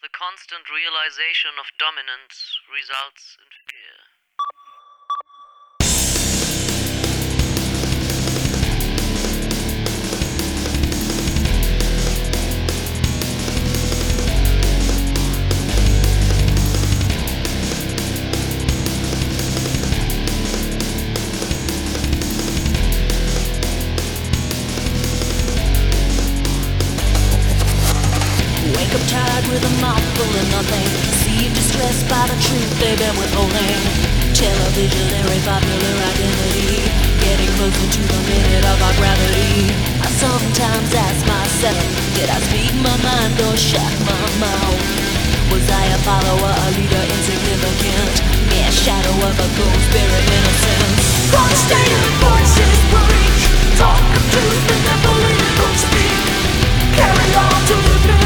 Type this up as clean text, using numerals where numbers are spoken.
The constant realization of dominance results in fear. Wake up tired with a mouth full of nothing. Seem distressed by the truth they've been withholding. Television, every popular identity, getting closer to the limit of our gravity. I sometimes ask myself, did I speak my mind or shut my mouth? Was I a follower, a leader, insignificant? Mere shadow of a ghost, buried innocence. Devastated voices break. Talk of truth and never let it speak. Carry on to the